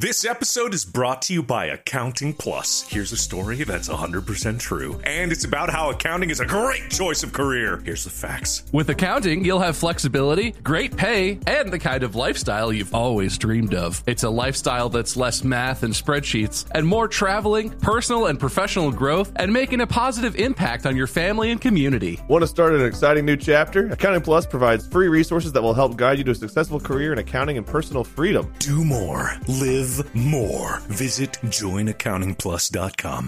This episode is brought to you by Accounting Plus. Here's a story that's 100% true. And it's about how accounting is a great choice of career. Here's the facts. With accounting, you'll have flexibility, great pay, and the kind of lifestyle you've always dreamed of. It's a lifestyle that's less math and spreadsheets, and more traveling, personal and professional growth, and making a positive impact on your family and community. Want to start an exciting new chapter? Accounting Plus provides free resources that will help guide you to a successful career in accounting and personal freedom. Do more. Live more. Visit joinaccountingplus.com.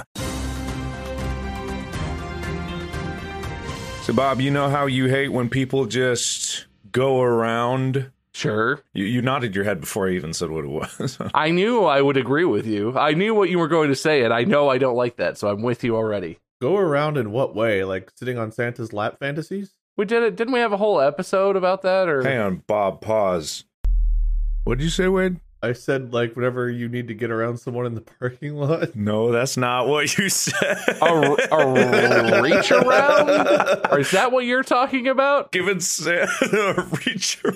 So, Bob, you know how you hate when people just go around? Sure. You nodded your head before I even said what it was. I knew I would agree with you. I knew what you were going to say, and I know I don't like that, so I'm with you already. Go around in what way? Like sitting on Santa's lap fantasies? We did it. Didn't we have a whole episode about that? Or Hang on, Bob, pause. What did you say, Wade? I said, like, whenever you need to get around someone in the parking lot. No, that's not what you said. A reach around? Or is that what you're talking about? Giving Santa a reach around.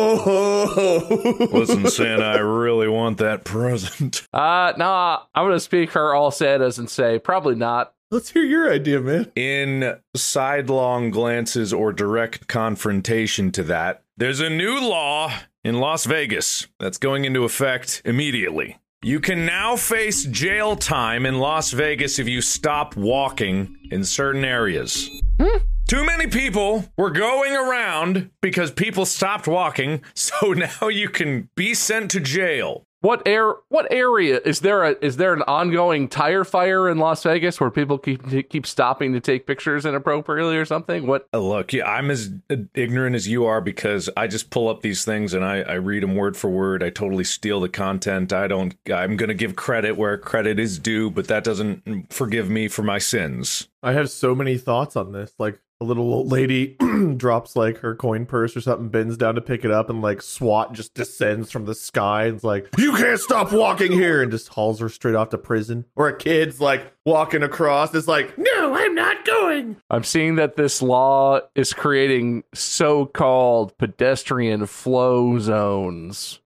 Oh! Listen, Santa, I really want that present. Nah, I'm going to speak for all Santas and say probably not. Let's hear your idea, man. In sidelong glances or direct confrontation to that, there's a new law in Las Vegas that's going into effect immediately. You can now face jail time in Las Vegas if you stop walking in certain areas. Too many people were going around because people stopped walking, so now you can be sent to jail. What area is there? Is there an ongoing tire fire in Las Vegas where people keep stopping to take pictures inappropriately or something? What? Look, yeah, I'm as ignorant as you are because I just pull up these things and I read them word for word. I totally steal the content. I'm going to give credit where credit is due, but that doesn't forgive me for my sins. I have so many thoughts on this. Like, a little old lady drops, like, her coin purse or something, bends down to pick it up, and, like, SWAT just descends from the sky and is like, you can't stop walking here, and just hauls her straight off to prison. Or a kid's, like, walking across, is like, no, I'm not going. I'm seeing that this law is creating so-called pedestrian flow zones.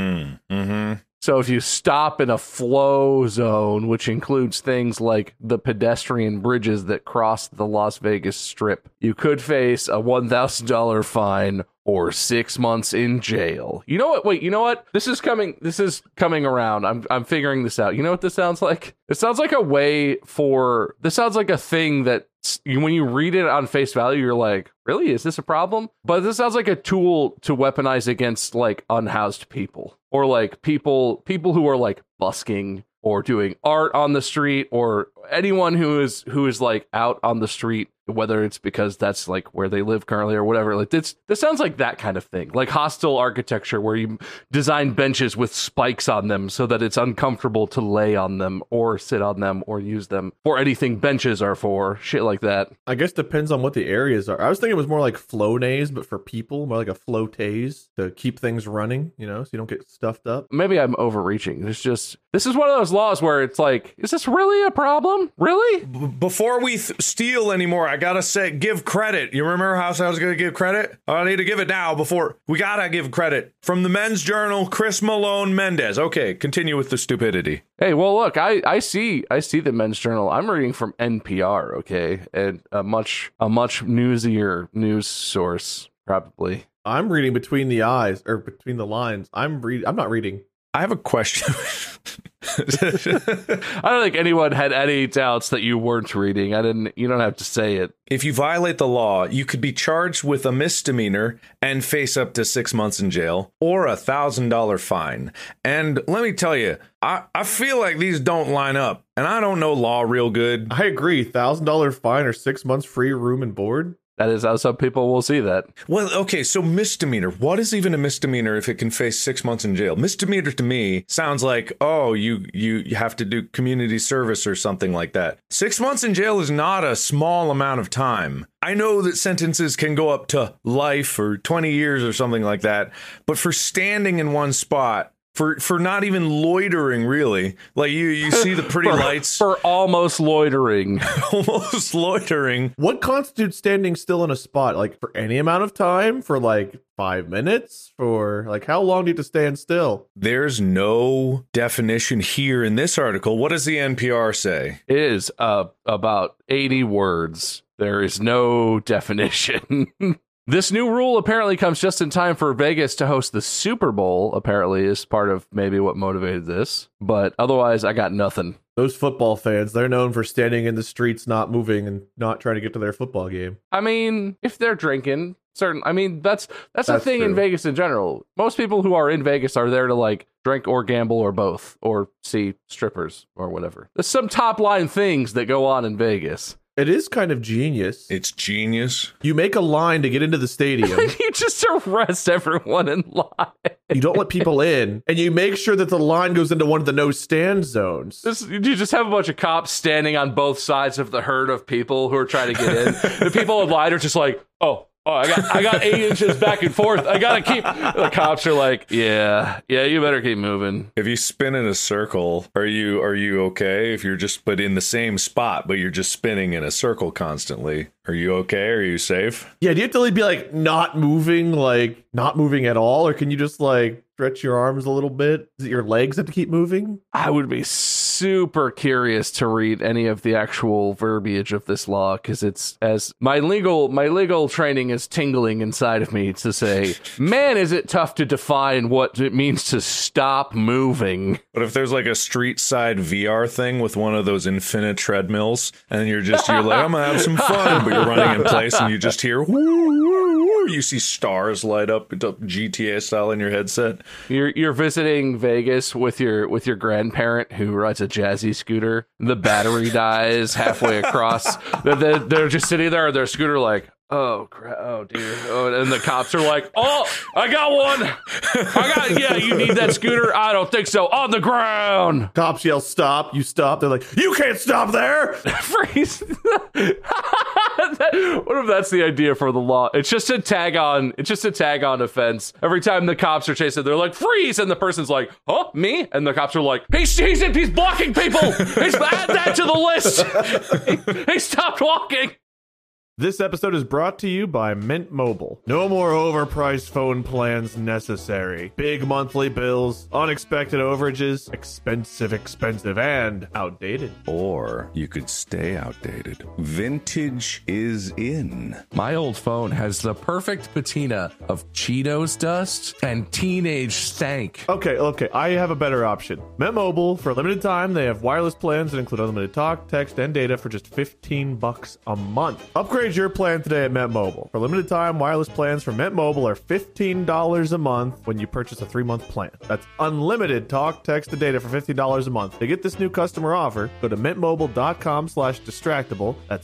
Mm-hmm. So if you stop in a flow zone, which includes things like the pedestrian bridges that cross the Las Vegas Strip, you could face a $1,000 fine or 6 months in jail. You know what? Wait, you know what? This is coming around. I'm figuring this out. You know what this sounds like? It sounds like a way for, this sounds like a thing that when you read it on face value, you're like, really? Is this a problem? But this sounds like a tool to weaponize against, like, unhoused people or like people who are like busking or doing art on the street, or anyone who is like out on the street, whether it's because that's like where they live currently or whatever. Like this sounds like that kind of thing, like hostile architecture where you design benches with spikes on them so that it's uncomfortable to lay on them or sit on them or use them for anything benches are for, shit like that. I guess depends on what the areas are. I was thinking it was more like Flonase, but for people, more like a Flotase to keep things running, you know, so you don't get stuffed up. Maybe I'm overreaching. This is one of those laws where it's like, is this really a problem? Really? Before we steal anymore, I gotta say, give credit. You remember how I was gonna give credit? I need to give it now we gotta give credit. From the Men's Journal, Chris Malone Mendez. Okay, continue with the stupidity. Hey, well, look, I see the Men's Journal. I'm reading from NPR, okay? And a much newsier news source, probably. I'm reading between the eyes, or between the lines. I'm not reading. I have a question. I don't think anyone had any doubts that you weren't reading. You don't have to say it. If you violate the law, you could be charged with a misdemeanor and face up to 6 months in jail or $1,000 fine. And let me tell you, I feel like these don't line up, and I don't know law real good. I agree. $1,000 fine or 6 months free room and board. That is how some people will see that. Well, okay, so misdemeanor. What is even a misdemeanor if it can face 6 months in jail? Misdemeanor to me sounds like, oh, you have to do community service or something like that. 6 months in jail is not a small amount of time. I know that sentences can go up to life or 20 years or something like that, but for standing in one spot for not even loitering, really. Like you see the pretty lights for almost loitering. almost loitering. What constitutes standing still in a spot? Like for any amount of time? For like 5 minutes? For like how long do you have to stand still? There's no definition here in this article. What does the NPR say? It is about 80 words. There is no definition. This new rule apparently comes just in time for Vegas to host the Super Bowl, apparently, is part of maybe what motivated this. But otherwise, I got nothing. Those football fans, they're known for standing in the streets, not moving and not trying to get to their football game. I mean, if they're drinking, that's the thing true. in Vegas in general. Most people who are in Vegas are there to like drink or gamble or both, or see strippers or whatever. There's some top line things that go on in Vegas. It is kind of genius. It's genius. You make a line to get into the stadium. You just arrest everyone in line. You don't let people in, and you make sure that the line goes into one of the no stand zones. You just have a bunch of cops standing on both sides of the herd of people who are trying to get in. The people in line are just like, oh, I got 8 inches back and forth. I gotta keep. The cops are like, yeah, you better keep moving. If you spin in a circle, are you okay? If you're just but in the same spot, but you're just spinning in a circle constantly, are you okay? Are you safe? Yeah, do you have to be like not moving at all, or can you just like stretch your arms a little bit? Does your legs have to keep moving? I would be super curious to read any of the actual verbiage of this law, because it's as my legal training is tingling inside of me to say, man, is it tough to define what it means to stop moving. But if there's like a street side VR thing with one of those infinite treadmills, and you're like, I'm gonna have some fun, but you're running in place and you just hear you see stars light up GTA style in your headset. You're visiting Vegas with your grandparent who rides a jazzy scooter. The battery dies halfway across. They're just sitting there on their scooter like, oh crap, oh dear. Oh, and the cops are like, oh, I got one. Yeah, you need that scooter? I don't think so. On the ground. Cops yell, stop. You stop. They're like, you can't stop there. Freeze. What if that's the idea for the law? It's just a tag on offense. Every time the cops are chasing, they're like, freeze, and the person's like, huh, me? And the cops are like, he's blocking people. Add that to the list. He stopped walking. This episode is brought to you by Mint Mobile. No more overpriced phone plans necessary. Big monthly bills, unexpected overages, expensive, and outdated. Or you could stay outdated. Vintage is in. My old phone has the perfect patina of Cheetos dust and teenage stank. Okay, I have a better option. Mint Mobile, for a limited time, they have wireless plans that include unlimited talk, text, and data for just $15 a month. Upgrade your plan today at Mint Mobile. For a limited time, wireless plans from Mint Mobile are $15 a month when you purchase a 3-month plan. That's unlimited talk, text, and data for $15 a month. To get this new customer offer, go to mintmobile.com/distractible. That's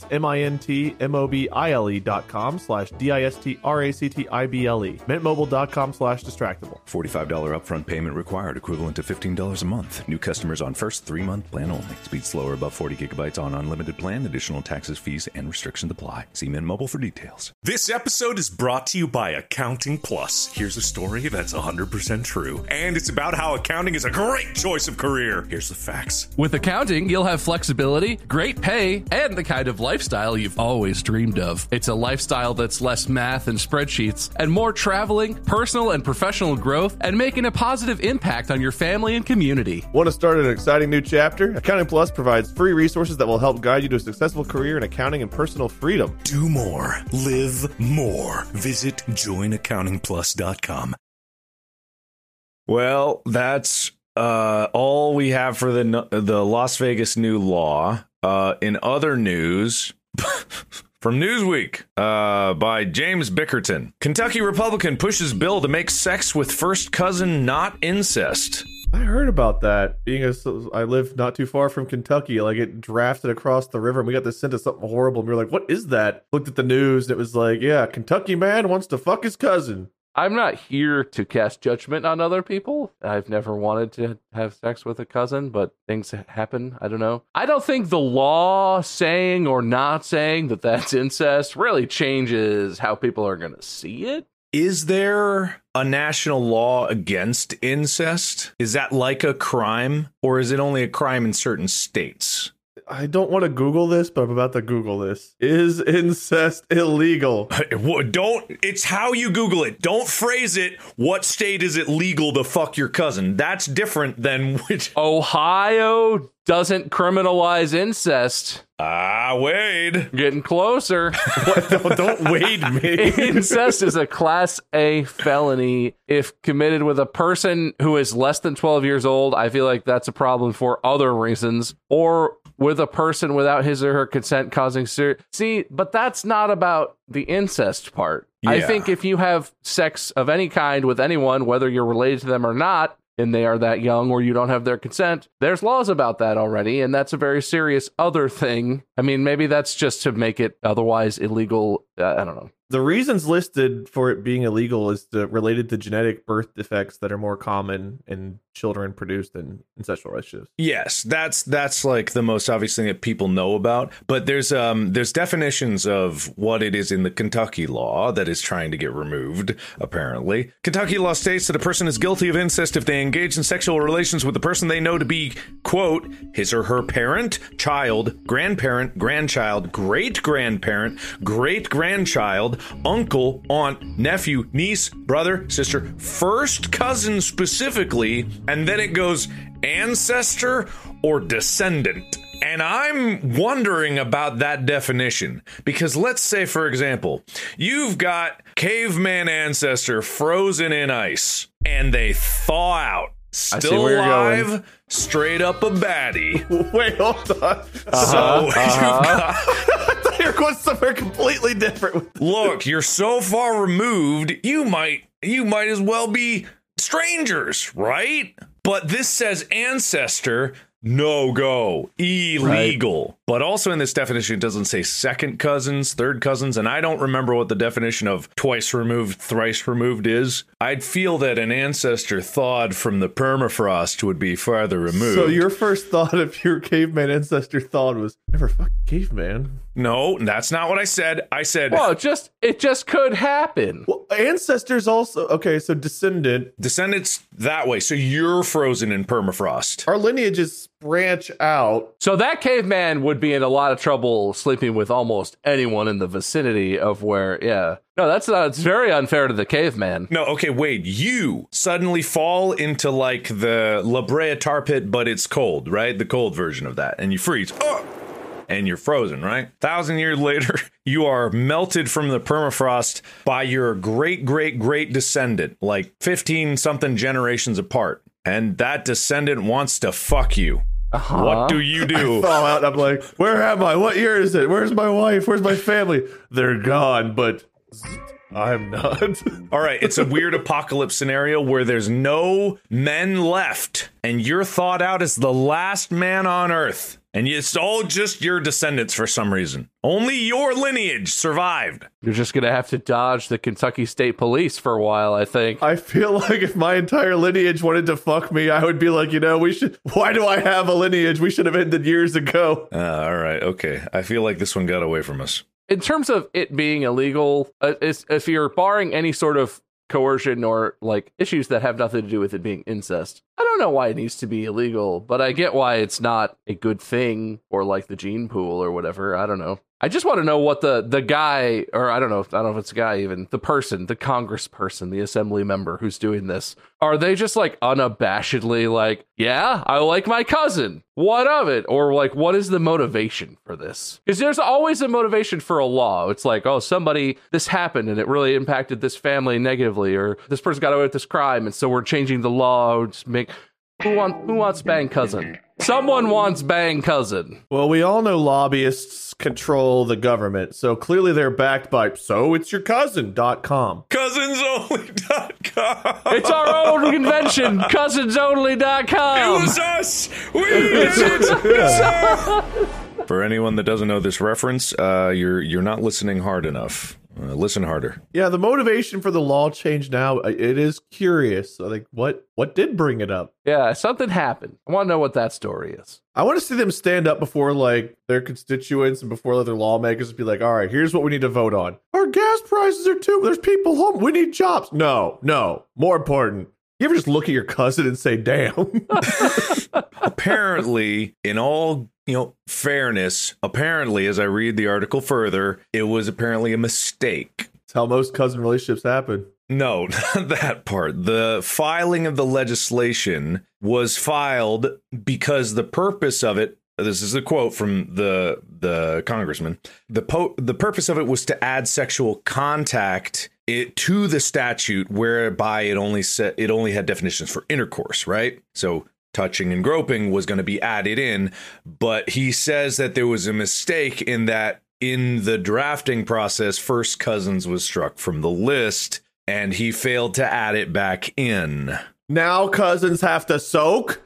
mintmobile.com/distractible. mintmobile.com/distractible. $45 upfront payment required, equivalent to $15 a month. New customers on first 3-month plan only. Speed slower above 40 gigabytes on unlimited plan. Additional taxes, fees, and restrictions apply. See Mint Mobile for details. This episode is brought to you by Accounting Plus. Here's a story that's 100% true. And it's about how accounting is a great choice of career. Here's the facts. With accounting, you'll have flexibility, great pay, and the kind of lifestyle you've always dreamed of. It's a lifestyle that's less math and spreadsheets, and more traveling, personal and professional growth, and making a positive impact on your family and community. Want to start an exciting new chapter? Accounting Plus provides free resources that will help guide you to a successful career in accounting and personal freedom. Do more. Live more. Visit joinaccountingplus.com. Well, that's all we have for the Las Vegas new law. In other news, from Newsweek, by James Bickerton, Kentucky Republican pushes bill to make sex with first cousin not incest. I heard about that. I live not too far from Kentucky. Like, it drafted across the river, and we got this sent to something horrible. And we were like, what is that? Looked at the news, and it was like, yeah, Kentucky man wants to fuck his cousin. I'm not here to cast judgment on other people. I've never wanted to have sex with a cousin, but things happen. I don't know. I don't think the law saying or not saying that that's incest really changes how people are going to see it. Is there a national law against incest? Is that like a crime, or is it only a crime in certain states? I don't want to Google this, but I'm about to Google this. Is incest illegal? It's how you Google it. Don't phrase it, what state is it legal to fuck your cousin? That's different than which. Ohio doesn't criminalize incest. Wade. Getting closer. Don't wade me. Incest is a Class A felony if committed with a person who is less than 12 years old. I feel like that's a problem for other reasons. Or with a person without his or her consent causing See, but that's not about the incest part. Yeah. I think if you have sex of any kind with anyone, whether you're related to them or not, and they are that young or you don't have their consent, there's laws about that already, and that's a very serious other thing. I mean, maybe that's just to make it otherwise illegal. I don't know. The reasons listed for it being illegal is related to genetic birth defects that are more common in children produced in incestual relationships. Yes, that's like the most obvious thing that people know about. But there's definitions of what it is in the Kentucky law that is trying to get removed, apparently. Kentucky law states that a person is guilty of incest if they engage in sexual relations with the person they know to be, quote, his or her parent, child, grandparent, grandchild, great-grandparent, great-grandchild, uncle, aunt, nephew, niece, brother, sister, first cousin specifically, and then it goes ancestor or descendant. And I'm wondering about that definition, because let's say, for example, you've got caveman ancestor frozen in ice and they thaw out. Still alive, straight up a baddie. Wait, hold on. You've got... You're going somewhere completely different. Look, you're so far removed, you might as well be strangers, right? But this says ancestor, no go, illegal. Right. But also in this definition, it doesn't say second cousins, third cousins, and I don't remember what the definition of twice removed, thrice removed is. I'd feel that an ancestor thawed from the permafrost would be farther removed. So your first thought of your caveman ancestor thawed was, never fucked a caveman. No, that's not what I said. I said... Well, it just could happen. Well, ancestors also... Okay, so descendant... Descendants that way. So you're frozen in permafrost. Our lineages branch out. So that caveman would be in a lot of trouble sleeping with almost anyone in the vicinity of where... Yeah. No, it's very unfair to the caveman. No, okay, wait. You suddenly fall into like the La Brea tar pit, but it's cold, right? The cold version of that. And you freeze. Oh! And you're frozen, right? 1,000 years later, you are melted from the permafrost by your great descendant, like 15-something generations apart. And that descendant wants to fuck you. Uh-huh. What do you do? I fall out and I'm like, where am I? What year is it? Where's my wife? Where's my family? They're gone, but... I'm not. All right, it's a weird apocalypse scenario where there's no men left, and you're thought out as the last man on Earth, and it's all just your descendants for some reason. Only your lineage survived. You're just going to have to dodge the Kentucky State Police for a while, I think. I feel like if my entire lineage wanted to fuck me, I would be like, why do I have a lineage? We should have ended years ago. All right, okay. I feel like this one got away from us. In terms of it being illegal, if you're barring any sort of coercion or like issues that have nothing to do with it being incest, I don't know why it needs to be illegal, but I get why it's not a good thing, or like the gene pool or whatever. I don't know. I just want to know what the guy, or I don't know if it's a guy even, the person, the congressperson, the assembly member who's doing this, are they just like unabashedly like, yeah, I like my cousin, what of it? Or like, what is the motivation for this? Because there's always a motivation for a law. It's like, oh, this happened and it really impacted this family negatively, or this person got away with this crime, and so we're changing the law to make... Who wants bang cousin? Someone wants bang cousin. Well, we all know lobbyists control the government, so clearly they're backed by soitsyourcousin.com. Cousinsonly.com. It's our own convention, cousinsonly.com. It was us. We did it. For anyone that doesn't know this reference, you're not listening hard enough. Listen harder. Yeah, the motivation for the law change now, it is curious. Like, what did bring it up? Yeah, something happened. I want to know what that story is. I want to see them stand up before, like, their constituents and before other lawmakers and be like, all right, here's what we need to vote on. Our gas prices are too. There's people home. We need jobs. No. More important. You ever just look at your cousin and say, damn? Apparently, in all fairness, apparently, as I read the article further, it was apparently a mistake. That's how most cousin relationships happen. No, not that part. The filing of the legislation was filed because the purpose of it, this is a quote from the congressman, the purpose of it was to add sexual contact to the statute, whereby it only had definitions for intercourse, right? So touching and groping was going to be added in, but he says that there was a mistake in that in the drafting process, first cousins was struck from the list, and he failed to add it back in. Now cousins have to soak?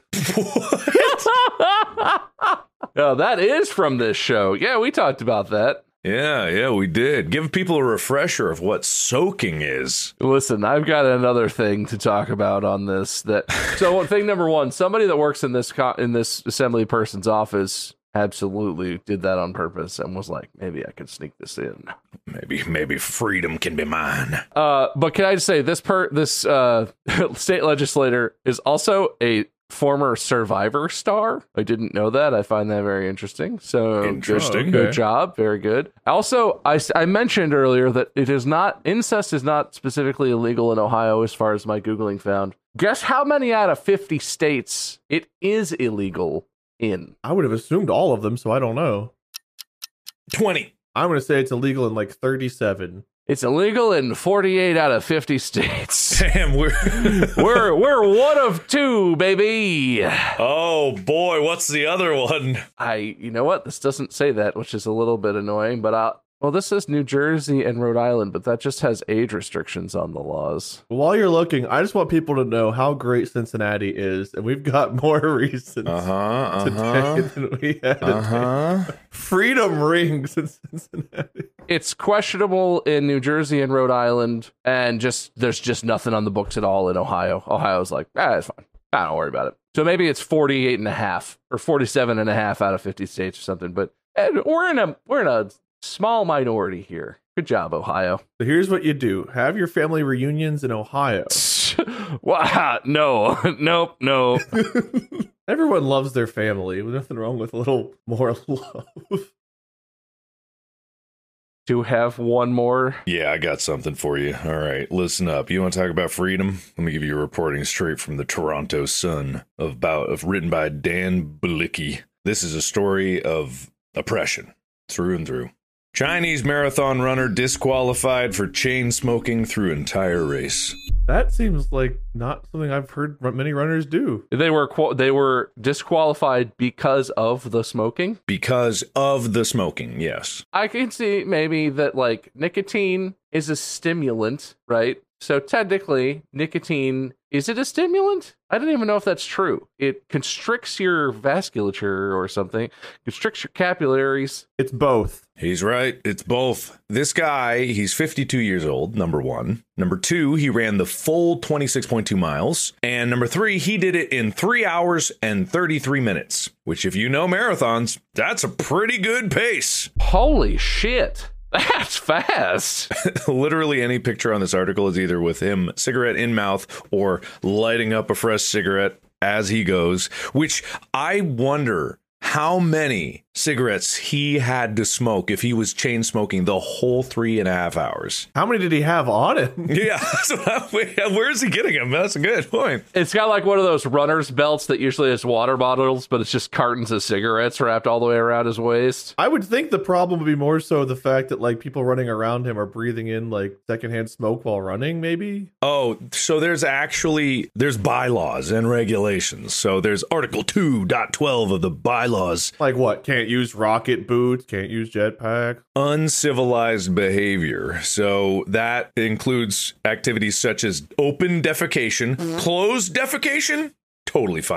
Oh, that is from this show. Yeah, we talked about that. Yeah, we did. Give people a refresher of what soaking is. Listen, I've got another thing to talk about on this. So thing number one, somebody that works in this assembly person's office absolutely did that on purpose and was like, maybe I could sneak this in. Maybe freedom can be mine. But can I just say this state legislator is also a former Survivor star. I didn't know that. I find that very interesting. So good job. Very good. Also, I mentioned earlier that incest is not specifically illegal in Ohio as far as my Googling found. Guess how many out of 50 states it is illegal in? I would have assumed all of them, so I don't know. 20. I'm going to say it's illegal in like 37. It's illegal in 48 out of 50 states. Damn, we're one of two, baby. Oh boy, what's the other one? You know what? This doesn't say that, which is a little bit annoying, but this says New Jersey and Rhode Island, but that just has age restrictions on the laws. While you're looking, I just want people to know how great Cincinnati is, and we've got more reasons today than we had. Freedom rings in Cincinnati. It's questionable in New Jersey and Rhode Island, and there's just nothing on the books at all in Ohio. Ohio's like, it's fine. Don't worry about it. So maybe it's 48 and a half or 47 and a half out of 50 states or something, but we're in a small minority here. Good job, Ohio. So here's what you do. Have your family reunions in Ohio. Wow, no. Everyone loves their family. There's nothing wrong with a little more love. Do have one more? Yeah, I got something for you. All right, listen up. You want to talk about freedom? Let me give you a reporting straight from the Toronto Sun written by Dan Bilicki. This is a story of oppression through and through. Chinese marathon runner disqualified for chain smoking through entire race. That seems like not something I've heard many runners do. They were disqualified because of the smoking? Because of the smoking, yes. I can see maybe that, like, nicotine is a stimulant, right? So technically, nicotine, is it a stimulant? I don't even know if that's true. It constricts your vasculature or something, constricts your capillaries. It's both. He's right. It's both. This guy, he's 52 years old, number one. Number two, he ran the full 26.2 miles. And number three, he did it in 3 hours and 33 minutes, which if you know marathons, that's a pretty good pace. Holy shit. That's fast. Literally any picture on this article is either with him cigarette in mouth or lighting up a fresh cigarette as he goes, which I wonder how many cigarettes he had to smoke if he was chain smoking the whole 3.5 hours. How many did he have on him? Yeah, where is he getting them? That's a good point. It's got like one of those runner's belts that usually has water bottles, but it's just cartons of cigarettes wrapped all the way around his waist. I would think the problem would be more so the fact that like people running around him are breathing in like secondhand smoke while running, maybe? Oh, so there's bylaws and regulations. So there's Article 2.12 of the bylaws. Like what? Can't use rocket boots, can't use jetpack. Uncivilized behavior. So that includes activities such as open defecation, closed defecation, totally fine.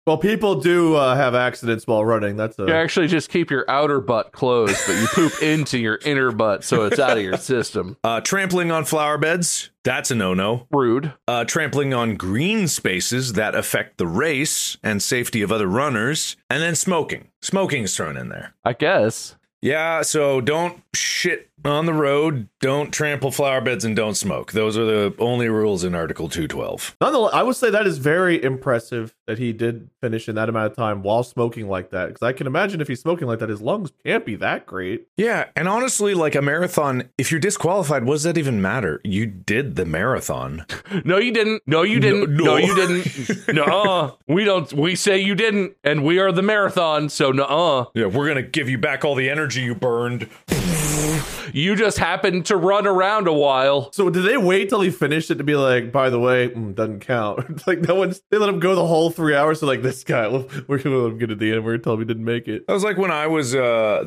Well, people do have accidents while running. That's You actually just keep your outer butt closed, but you poop into your inner butt, so it's out of your system. Trampling on flower beds, that's a no-no. Rude. Trampling on green spaces that affect the race and safety of other runners. And then smoking. Smoking is thrown in there. I guess. Yeah, so don't shit on the road, don't trample flower beds, and don't smoke. Those are the only rules in Article 212. Nonetheless, I would say that is very impressive that he did finish in that amount of time while smoking like that. Because I can imagine if he's smoking like that, his lungs can't be that great. Yeah, and honestly, like a marathon, if you're disqualified, what does that even matter? You did the marathon. No, you didn't. No, you didn't. No, you didn't. No, we don't. We say you didn't, and we are the marathon. So, no. Yeah, we're gonna give you back all the energy you burned. You just happened to run around a while. So did they wait till he finished it to be like, by the way, doesn't count? Like they let him go the whole 3 hours. So like this guy, we're gonna let him get at the end. We're gonna tell him he didn't make it. That was like when I was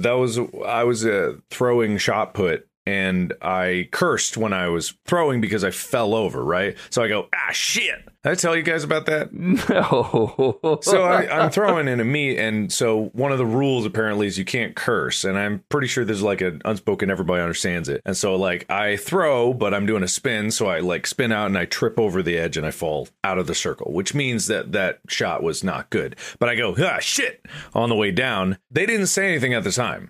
throwing shot put. And I cursed when I was throwing because I fell over, right? So I go, shit. Did I tell you guys about that? No. So I'm throwing in a meet, and so one of the rules apparently is you can't curse, and I'm pretty sure there's like an unspoken, everybody understands it. And so like I throw, but I'm doing a spin, so I like spin out and I trip over the edge and I fall out of the circle, which means that shot was not good. But I go, shit, on the way down. They didn't say anything at the time.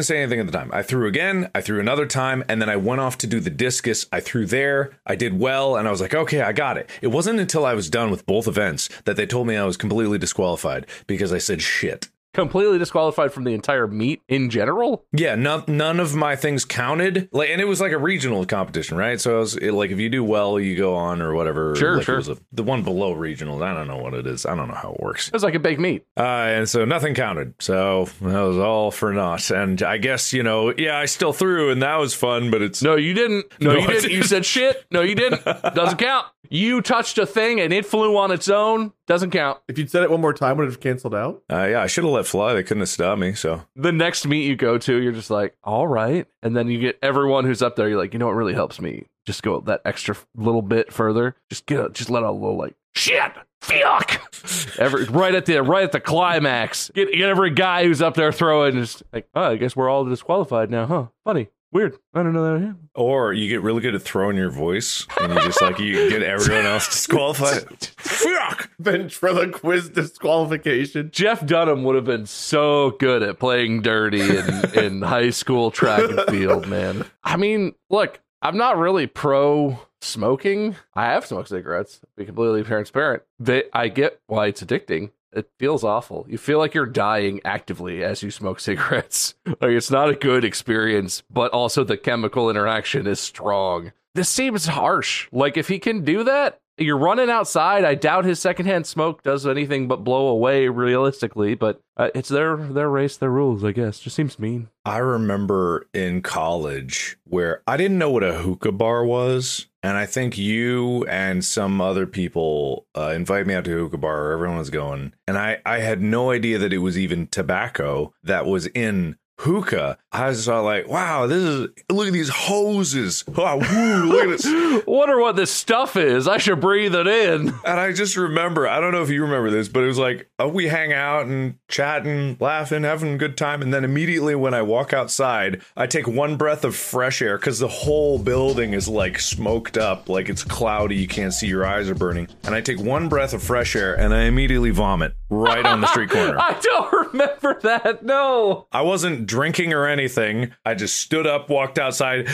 I threw again, I threw another time, and then I went off to do the discus. I threw there, I did well, and I was like, okay, I got it. It wasn't until I was done with both events that they told me I was completely disqualified because I said shit. Completely disqualified from the entire meet in general? Yeah, none of my things counted. Like, and it was like a regional competition, right? So like, if you do well, you go on or whatever. Sure, like sure. It was the one below regional. I don't know what it is. I don't know how it works. It was like a big meet. And so nothing counted. So that was all for naught. And I guess, I still threw, and that was fun, but it's... No, you didn't. No, you didn't. You said shit. No, you didn't. Doesn't count. You touched a thing and it flew on its own. Doesn't count. If you'd said it one more time, would it have canceled out? Yeah, I should have let fly. They couldn't have stopped me, so... The next meet you go to, you're just like, all right. And then you get everyone who's up there, you're like, you know what really helps me? Just go that extra little bit further. Just let out a little like, shit, fuck. Right at the climax. Get every guy who's up there throwing, just like, I guess we're all disqualified now, huh? Funny. Weird. I don't know that. Or you get really good at throwing your voice, and you just like you get everyone else disqualified. Fuck! Ventrilo quiz disqualification. Jeff Dunham would have been so good at playing dirty in high school track and field, man. I mean, look, I'm not really pro smoking. I have smoked cigarettes, to be completely transparent. I get why it's addicting. It feels awful. You feel like you're dying actively as you smoke cigarettes. Like, it's not a good experience, but also the chemical interaction is strong. This seems harsh. Like, if he can do that, you're running outside. I doubt his secondhand smoke does anything but blow away realistically, but it's their race, their rules, I guess. Just seems mean. I remember in college where I didn't know what a hookah bar was. And I think you and some other people invited me out to a hookah bar where everyone was going. And I had no idea that it was even tobacco that was in hookah. I was like, wow, look at these hoses. Oh, woo, look at this. Wonder what this stuff is. I should breathe it in. And I just remember, I don't know if you remember this, but it was like, we hang out and chatting, laughing, having a good time. And then immediately when I walk outside, I take one breath of fresh air because the whole building is like smoked up, like it's cloudy. You can't see, your eyes are burning. And I take one breath of fresh air and I immediately vomit right on the street corner. I don't remember that. No. I wasn't drinking or anything. I just stood up, walked outside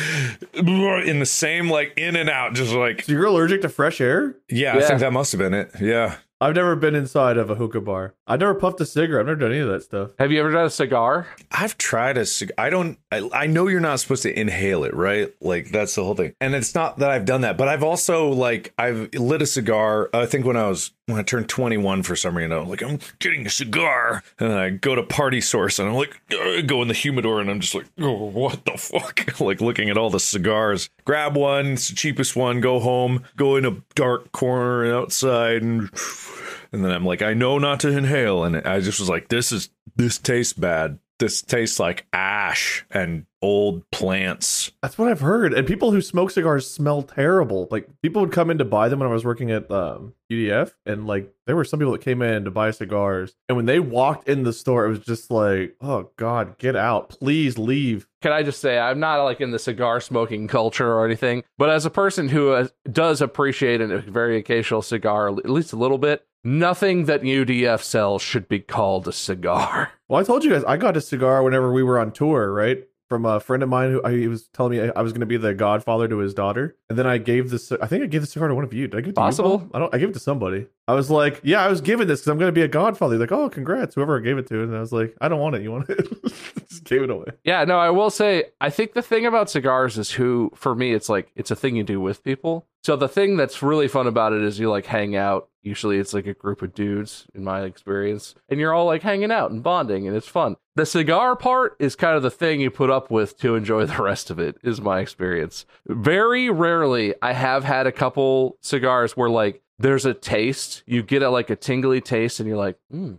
in the same like in and out, just like. So you're allergic to fresh air? Yeah, I think that must have been it. Yeah. I've never been inside of a hookah bar. I've never puffed a cigarette. I've never done any of that stuff. Have you ever done a cigar? I've tried a cigar. I know you're not supposed to inhale it, right? Like, that's the whole thing. And it's not that I've done that, but I've also, like, I've lit a cigar. I think when I turned 21 for some reason, I was like, I'm getting a cigar. And then I go to Party Source and I'm like, go in the humidor and I'm just like, oh, what the fuck? Like, looking at all the cigars. Grab one, it's the cheapest one, go home, go in a dark corner outside and then I'm like, I know not to inhale. And I just was like, this tastes bad. this tastes like ash and old plants. That's what I've heard. And people who smoke cigars smell terrible. Like, people would come in to buy them when I was working at UDF, and like there were some people that came in to buy cigars, and when they walked in the store, it was just like, oh God, get out, please leave. Can I just say, I'm not like in the cigar smoking culture or anything, but as a person who does appreciate a very occasional cigar, at least a little bit, nothing that UDF sells should be called a cigar. Well, I told you guys, I got a cigar whenever we were on tour, right? From a friend of mine who he was telling me I was going to be the godfather to his daughter. And then I gave this, I think I gave the cigar to one of you. Did I give it to Possible? you, Paul? I gave it to somebody. I was like, yeah, I was giving this because I'm going to be a godfather. He's like, oh, congrats, whoever I gave it to. And I was like, I don't want it. You want it? Just gave it away. Yeah, no, I will say, I think the thing about cigars is for me, it's like, it's a thing you do with people. So the thing that's really fun about it is you like hang out. Usually it's like a group of dudes in my experience, and you're all like hanging out and bonding, and it's fun. The cigar part is kind of the thing you put up with to enjoy the rest of it, is my experience. Very rarely, I have had a couple cigars where like there's a taste, you get like a tingly taste, and you're like,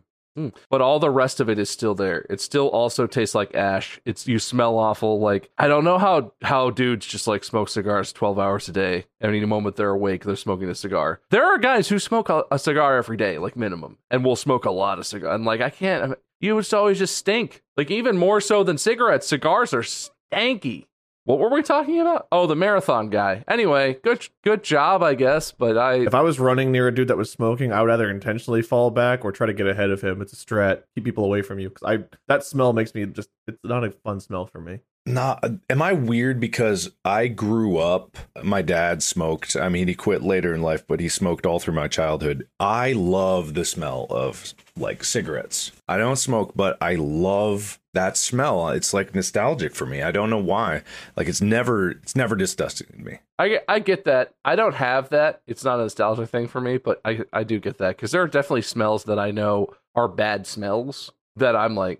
but all the rest of it is still there. It still also tastes like ash. You smell awful. Like, I don't know how dudes just like smoke cigars 12 hours a day. Any moment they're awake, they're smoking a cigar. There are guys who smoke a cigar every day, like minimum, and will smoke a lot of cigars. And like, you would always just stink. Like, even more so than cigarettes, cigars are stanky. What were we talking about? Oh, the marathon guy. Anyway, good job, I guess. But if I was running near a dude that was smoking, I would either intentionally fall back or try to get ahead of him. It's a strat. Keep people away from you, because that smell makes me it's not a fun smell for me. Nah, am I weird because I grew up, my dad smoked. I mean, he quit later in life, but he smoked all through my childhood. I love the smell of like cigarettes. I don't smoke, but I love that smell. It's like nostalgic for me. I don't know why. Like, it's never disgusting to me. I get that. I don't have that. It's not a nostalgic thing for me, but I do get that, because there are definitely smells that I know are bad smells that I'm like,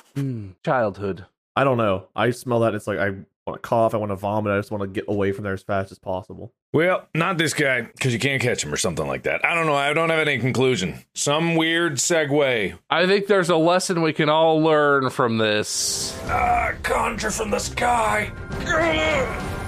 childhood. I don't know. I smell that. It's like I want to cough. I want to vomit. I just want to get away from there as fast as possible. Well, not this guy, because you can't catch him or something like that. I don't know. I don't have any conclusion. Some weird segue. I think there's a lesson we can all learn from this. Conjure from the sky.